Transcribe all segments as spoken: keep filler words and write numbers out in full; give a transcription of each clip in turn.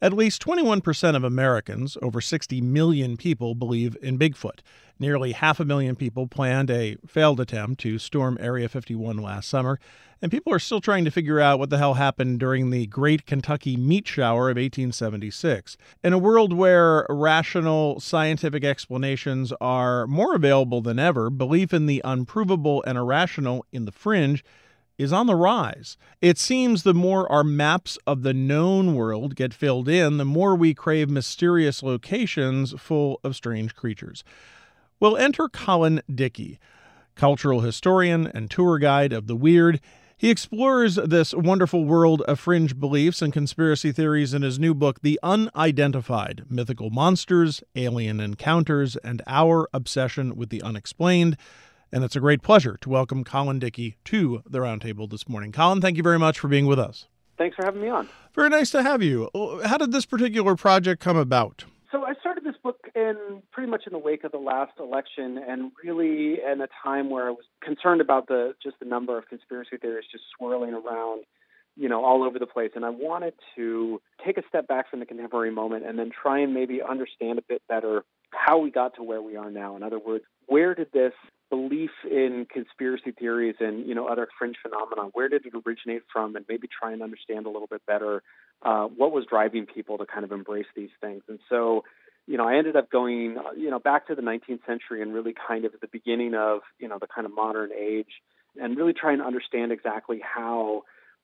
At least twenty-one percent of Americans, over sixty million people, believe in Bigfoot. Nearly half a million people planned a failed attempt to storm Area fifty-one last summer, and people are still trying to figure out what the hell happened during the Great Kentucky Meat Shower of eighteen seventy-six. In a world where rational scientific explanations are more available than ever, belief in the unprovable and irrational in the fringe is on the rise. It seems the more our maps of the known world get filled in, the more we crave mysterious locations full of strange creatures. Well, enter Colin Dickey, cultural historian and tour guide of the weird. He explores this wonderful world of fringe beliefs and conspiracy theories in his new book, The Unidentified: Mythical Monsters, Alien Encounters, and Our Obsession with the Unexplained. And it's a great pleasure to welcome Colin Dickey to the Roundtable this morning. Colin, thank you very much for being with us. Thanks for having me on. Very nice to have you. How did this particular project come about? So I started this book in pretty much in the wake of the last election, and really in a time where I was concerned about the just the number of conspiracy theories just swirling around, you know, all over the place. And I wanted to take a step back from the contemporary moment and then try and maybe understand a bit better how we got to where we are now. In other words, where did this belief in conspiracy theories and, you know, other fringe phenomena, where did it originate from, and maybe try and understand a little bit better uh, what was driving people to kind of embrace these things. And so, you know, I ended up going, you know, back to the nineteenth century and really kind of at the beginning of, you know, the kind of modern age, and really trying to understand exactly how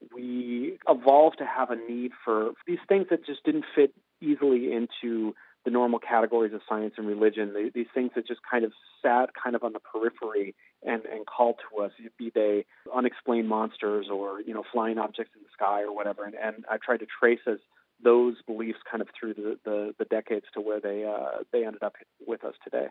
we evolved to have a need for these things that just didn't fit easily into the normal categories of science and religion, these things that just kind of sat kind of on the periphery and, and called to us, be they unexplained monsters or, you know, flying objects in the sky or whatever. And, and I tried to trace as those beliefs kind of through the, the, the decades to where they uh, they ended up with us today.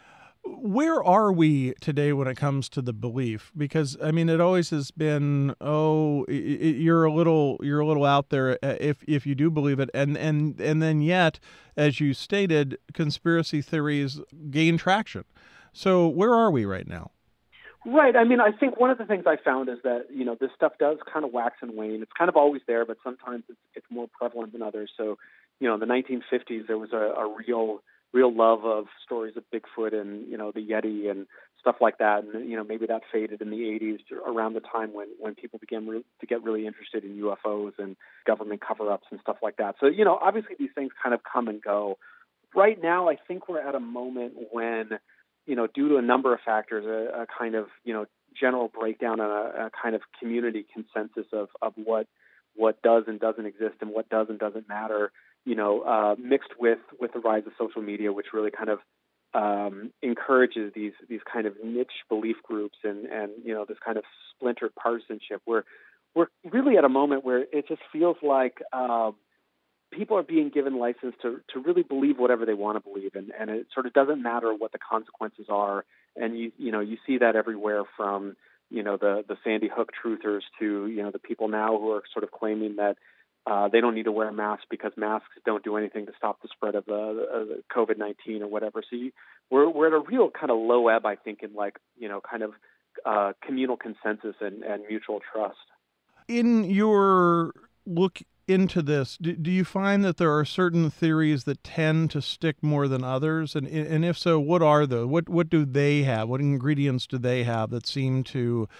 Where are we today when it comes to the belief? Because I mean, it always has been, oh, it, it, you're a little, you're a little out there if if you do believe it, and and and then yet, as you stated, conspiracy theories gain traction. So where are we right now? Right. I mean, I think one of the things I found is that, you know, this stuff does kind of wax and wane. It's kind of always there, but sometimes it's it's more prevalent than others. So, you know, in the nineteen fifties, there was a, a real real love of stories of Bigfoot and, you know, the Yeti and stuff like that. And, you know, maybe that faded in the eighties around the time when, when people began re- to get really interested in U F Os and government cover-ups and stuff like that. So, you know, obviously these things kind of come and go. Right now, I think we're at a moment when, you know, due to a number of factors, a, a kind of, you know, general breakdown and a, a kind of community consensus of, of what what does and doesn't exist and what does and doesn't matter, you know, uh, mixed with, with the rise of social media, which really kind of um, encourages these these kind of niche belief groups and, and, you know, this kind of splintered partisanship. We're, we're really at a moment where it just feels like um, people are being given license to, to really believe whatever they want to believe, and, and it sort of doesn't matter what the consequences are. And, you you know, you see that everywhere from, you know, the, the Sandy Hook truthers to, you know, the people now who are sort of claiming that Uh, they don't need to wear a mask because masks don't do anything to stop the spread of uh, COVID nineteen or whatever. So you, we're we're at a real kind of low ebb, I think, in like, you know, kind of uh, communal consensus and, and mutual trust. In your look into this, do, do you find that there are certain theories that tend to stick more than others? And and if so, what are those? What what do they have? What ingredients do they have that seem to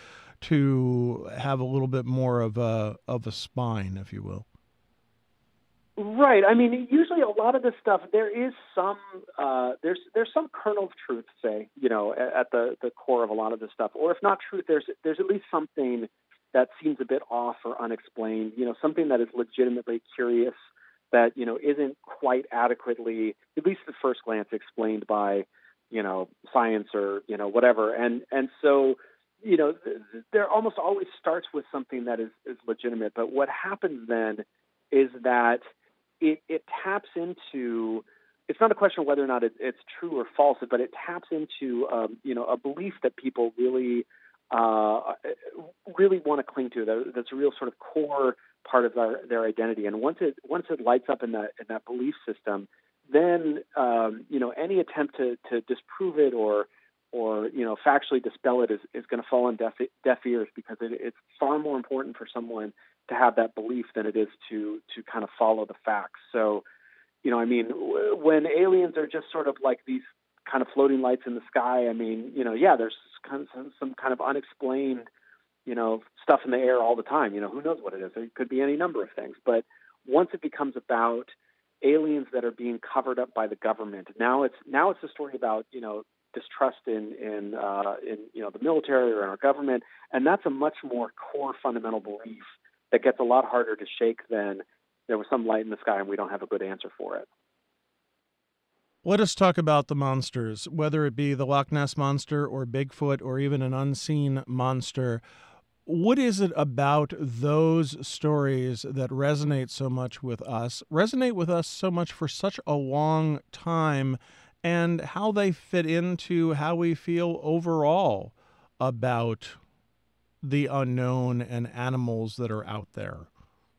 to have a little bit more of a of a spine, if you will? Right. I mean, usually a lot of this stuff, there is some, uh, there's there's some kernel of truth, say, you know, at, at the, the core of a lot of this stuff. Or if not truth, there's there's at least something that seems a bit off or unexplained, you know, something that is legitimately curious that, you know, isn't quite adequately, at least at first glance, explained by, you know, science or, you know, whatever. And and so, you know, th- there almost always starts with something that is, is legitimate. But what happens then is that It, it taps into, it's not a question of whether or not it, it's true or false, but it taps into, um, you know, a belief that people really, uh, really want to cling to. That, that's a real sort of core part of their, their identity. And once it once it lights up in that in that belief system, then um, you know, any attempt to, to disprove it or or you know, factually dispel it is, is going to fall on deaf, deaf ears, because it, it's far more important for someone to have that belief than it is to to kind of follow the facts. So, you know, I mean, w- when aliens are just sort of like these kind of floating lights in the sky, I mean, you know, yeah, there's kind of some, some kind of unexplained, you know, stuff in the air all the time. You know, who knows what it is? It could be any number of things. But once it becomes about aliens that are being covered up by the government, now it's now it's a story about, you know, distrust in in uh, in you know the military or in our government, and that's a much more core fundamental belief that gets a lot harder to shake than there was some light in the sky and we don't have a good answer for it. Let us talk about the monsters, whether it be the Loch Ness Monster or Bigfoot or even an unseen monster. What is it about those stories that resonate so much with us, resonate with us so much for such a long time, and how they fit into how we feel overall about the unknown and animals that are out there?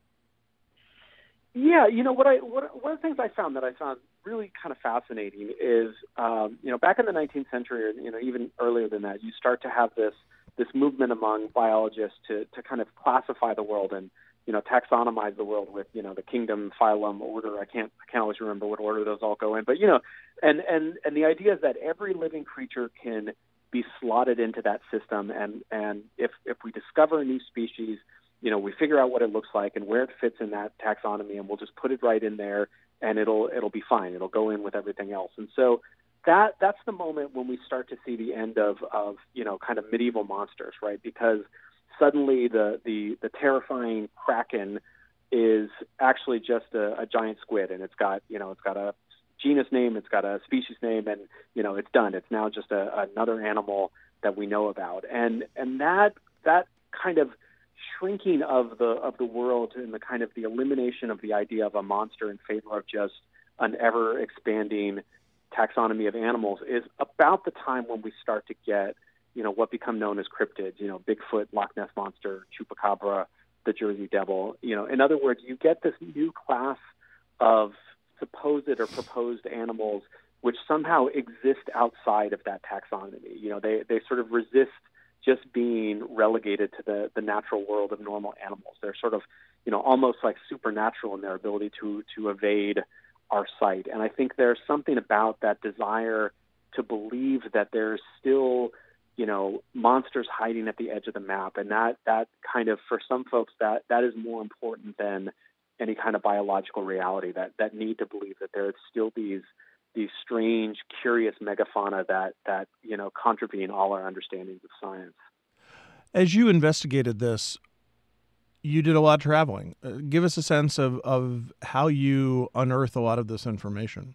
Yeah, you know what I what, one of the things I found that I found really kind of fascinating is um, you know back in the nineteenth century, or you know even earlier than that, you start to have this this movement among biologists to to kind of classify the world and you know taxonomize the world with you know the kingdom, phylum, order. I can't I can't always remember what order those all go in, but you know, and and and the idea is that every living creature can be slotted into that system, and and if if we discover a new species, you know, we figure out what it looks like and where it fits in that taxonomy, and we'll just put it right in there, and it'll it'll be fine. It'll go in with everything else. And so that that's the moment when we start to see the end of of you know kind of medieval monsters, right? Because suddenly the the the terrifying kraken is actually just a, a giant squid, and it's got you know it's got a genus name, it's got a species name, and you know it's done. It's now just a, another animal that we know about, and and that that kind of shrinking of the of the world and the kind of the elimination of the idea of a monster in favor of just an ever expanding taxonomy of animals is about the time when we start to get you know what become known as cryptids, you know Bigfoot, Loch Ness Monster, Chupacabra, the Jersey Devil. You know, in other words, you get this new class of supposed or proposed animals which somehow exist outside of that taxonomy. You know, they they sort of resist just being relegated to the, the natural world of normal animals. They're sort of, you know, almost like supernatural in their ability to to evade our sight. And I think there's something about that desire to believe that there's still, you know, monsters hiding at the edge of the map. And that that kind of, for some folks, that that is more important than any kind of biological reality, that that need to believe that there's still these these strange, curious megafauna that, that, you know, contravene all our understandings of science. As you investigated this, you did a lot of traveling. Uh, give us a sense of, of how you unearth a lot of this information.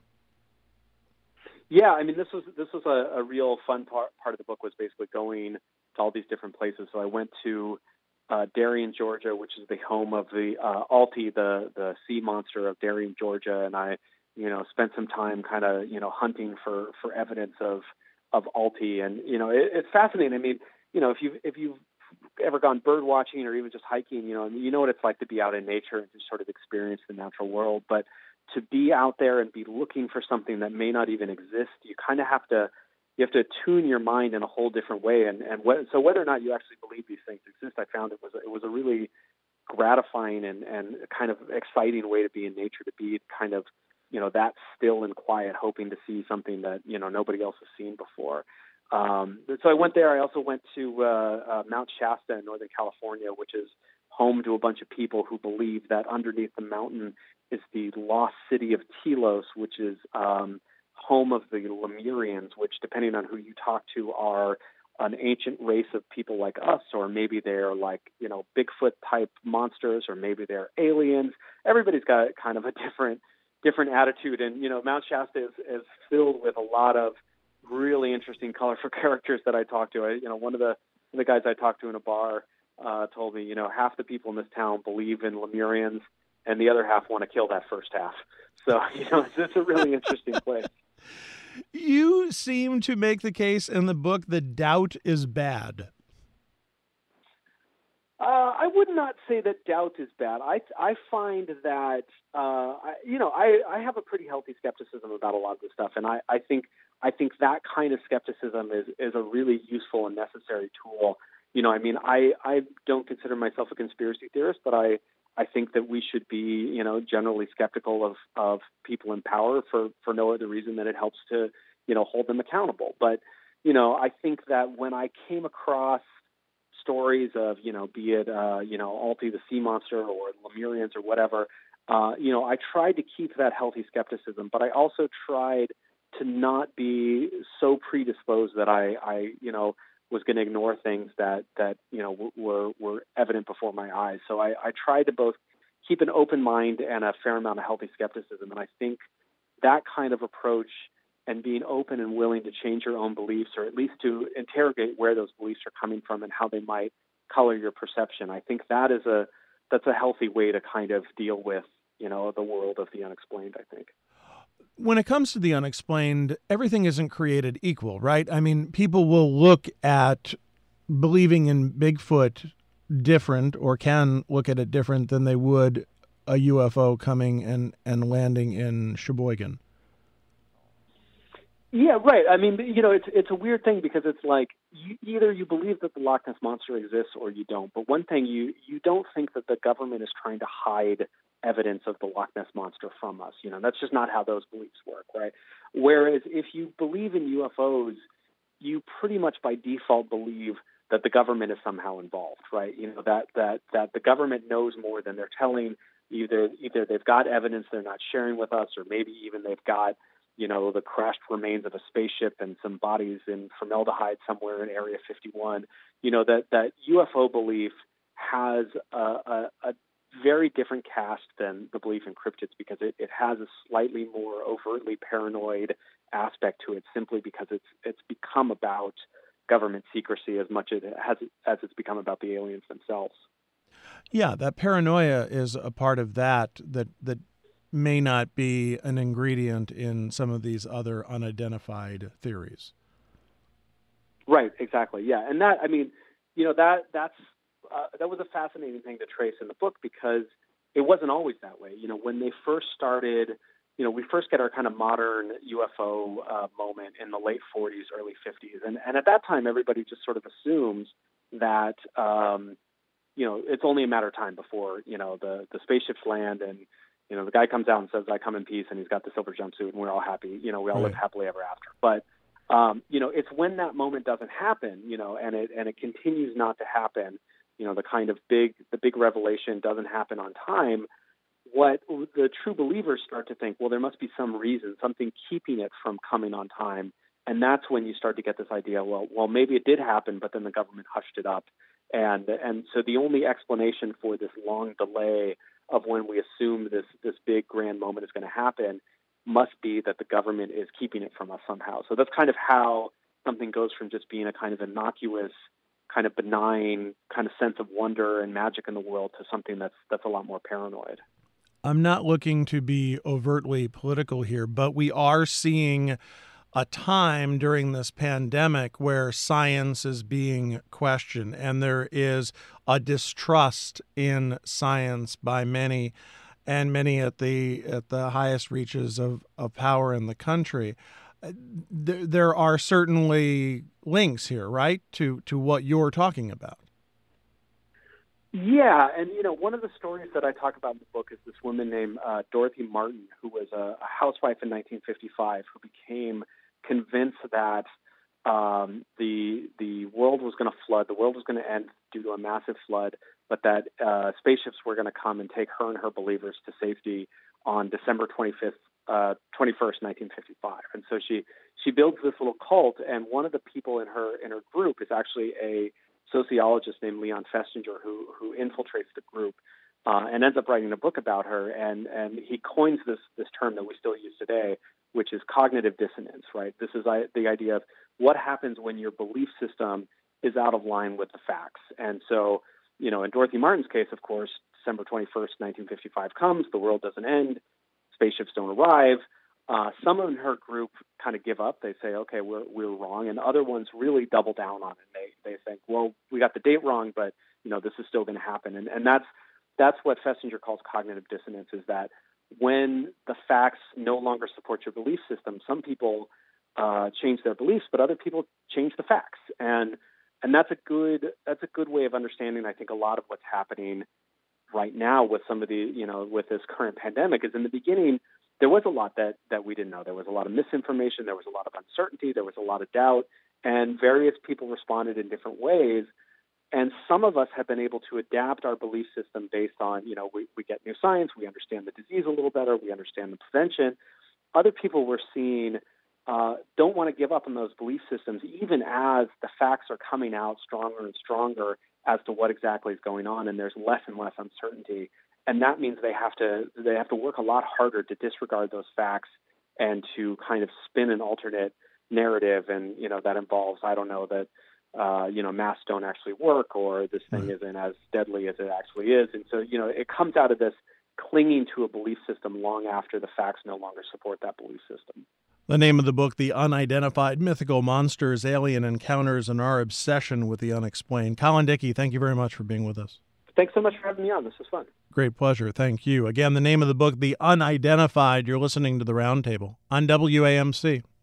Yeah, I mean, this was this was a, a real fun part, part of the book, was basically going to all these different places. So I went to uh, Darien, Georgia, which is the home of the uh, Alti, the, the sea monster of Darien, Georgia, and I you know, spent some time kind of, you know, hunting for, for evidence of, of Alti. And, you know, it, it's fascinating. I mean, you know, if you've, if you've ever gone bird watching or even just hiking, you know, you know what it's like to be out in nature and to sort of experience the natural world. But to be out there and be looking for something that may not even exist, you kind of have to, you have to tune your mind in a whole different way. And, and wh- so whether or not you actually believe these things exist, I found it was, it was a really gratifying and, and kind of exciting way to be in nature, to be kind of, you know, that still and quiet, hoping to see something that, you know, nobody else has seen before. Um, so I went there. I also went to uh, uh, Mount Shasta in Northern California, which is home to a bunch of people who believe that underneath the mountain is the lost city of Telos, which is um, home of the Lemurians, which, depending on who you talk to, are an ancient race of people like us, or maybe they're like, you know, Bigfoot type monsters, or maybe they're aliens. Everybody's got kind of a different different attitude. And, you know, Mount Shasta is, is filled with a lot of really interesting, colorful characters that I talked to. I, you know, one of the, the guys I talked to in a bar uh, told me, you know, half the people in this town believe in Lemurians and the other half want to kill that first half. So, you know, it's, it's a really interesting place. You seem to make the case in the book that doubt is bad. Uh, I would not say that doubt is bad. I I find that uh, I, you know I, I have a pretty healthy skepticism about a lot of this stuff, and I, I think I think that kind of skepticism is is a really useful and necessary tool You know, I mean, I, I don't consider myself a conspiracy theorist, but I, I think that we should be, you know, generally skeptical of, of people in power for, for no other reason than it helps to, you know, hold them accountable. But, you know, I think that when I came across stories of, you know, be it, uh, you know, Alti the sea monster or Lemurians or whatever, uh, you know, I tried to keep that healthy skepticism, but I also tried to not be so predisposed that I, I you know, was going to ignore things that, that you know, w- were, were evident before my eyes. So I, I tried to both keep an open mind and a fair amount of healthy skepticism. And I think that kind of approach and being open and willing to change your own beliefs, or at least to interrogate where those beliefs are coming from and how they might color your perception, I think that is a, that's a healthy way to kind of deal with, you know, the world of the unexplained, I think. When it comes to the unexplained, everything isn't created equal, right? I mean, people will look at believing in Bigfoot different, or can look at it different than they would a U F O coming and, and landing in Sheboygan. Yeah, right. I mean, you know, it's it's a weird thing because it's like you, either you believe that the Loch Ness Monster exists or you don't. But one thing, you you don't think that the government is trying to hide evidence of the Loch Ness Monster from us. You know, that's just not how those beliefs work, right? Whereas if you believe in U F Os, you pretty much by default believe that the government is somehow involved, right? You know, that that that the government knows more than they're telling. Either either they've got evidence they're not sharing with us, or maybe even they've got, you know, the crashed remains of a spaceship and some bodies in formaldehyde somewhere in Area fifty-one. You know, that, that U F O belief has a, a, a very different cast than the belief in cryptids, because it, it has a slightly more overtly paranoid aspect to it, simply because it's it's become about government secrecy as much as it has as it's become about the aliens themselves. Yeah, that paranoia is a part of that that that may not be an ingredient in some of these other unidentified theories. Right, exactly. Yeah, and that, I mean, you know, that that's uh, that was a fascinating thing to trace in the book, because it wasn't always that way. You know, when they first started, you know, we first get our kind of modern U F O uh, moment in the late forties, early fifties, and and at that time, everybody just sort of assumes that um, you know, it's only a matter of time before, you know, the the spaceships land, and you know, the guy comes out and says, "I come in peace," and he's got the silver jumpsuit, and we're all happy. You know, we all Right. live happily ever after. But um, you know, it's when that moment doesn't happen, you know, and it and it continues not to happen. You know, the kind of big the big revelation doesn't happen on time. What the true believers start to think, well, there must be some reason, something keeping it from coming on time. And that's when you start to get this idea, well, well, maybe it did happen, but then the government hushed it up. And and so the only explanation for this long delay of when we assume this this big grand moment is going to happen must be that the government is keeping it from us somehow. So that's kind of how something goes from just being a kind of innocuous, kind of benign kind of sense of wonder and magic in the world to something that's that's a lot more paranoid. I'm not looking to be overtly political here, but we are seeing a time during this pandemic where science is being questioned, and there is a distrust in science by many, and many at the at the highest reaches of, of power in the country. There, there are certainly links here, right, to to what you're talking about. Yeah, and you know, one of the stories that I talk about in the book is this woman named uh, Dorothy Martin, who was a, a housewife in nineteen fifty-five, who became convinced that um, the the world was going to flood, the world was going to end due to a massive flood, but that uh, spaceships were going to come and take her and her believers to safety on December twenty-fifth, uh, twenty-first, nineteen fifty-five. And so she she builds this little cult, and one of the people in her in her group is actually a sociologist named Leon Festinger, who who infiltrates the group uh, and ends up writing a book about her. And and he coins this this term that we still use today, which is cognitive dissonance. Right? This is I, the idea of what happens when your belief system is out of line with the facts. And so, you know, in Dorothy Martin's case, of course, December twenty-first, nineteen fifty-five comes, the world doesn't end, spaceships don't arrive. Uh, some in her group kind of give up. They say, okay, we're we're wrong. And other ones really double down on it. They they think, well, we got the date wrong, but, you know, this is still going to happen. And and that's that's what Festinger calls cognitive dissonance, is that when the facts no longer support your belief system, some people uh, change their beliefs, but other people change the facts. And And that's a good that's a good way of understanding, I think, a lot of what's happening right now with some of the, you know, with this current pandemic. Is in the beginning, there was a lot that, that we didn't know. There was a lot of misinformation. There was a lot of uncertainty. There was a lot of doubt. And various people responded in different ways. And some of us have been able to adapt our belief system based on, you know, we, we get new science. We understand the disease a little better. We understand the prevention. Other people we're seeing uh, don't want to give up on those belief systems, even as the facts are coming out stronger and stronger as to what exactly is going on. And there's less and less uncertainty. And that means they have to they have to work a lot harder to disregard those facts and to kind of spin an alternate narrative. And, you know, that involves, I don't know, that, uh, you know, masks don't actually work, or this thing Right. isn't as deadly as it actually is. And so, you know, it comes out of this clinging to a belief system long after the facts no longer support that belief system. The name of the book, The Unidentified Mythical Monsters, Alien Encounters, and Our Obsession with the Unexplained. Colin Dickey, thank you very much for being with us. Thanks so much for having me on. This was fun. Great pleasure. Thank you. Again, the name of the book, The Unidentified. You're listening to The Roundtable on W A M C.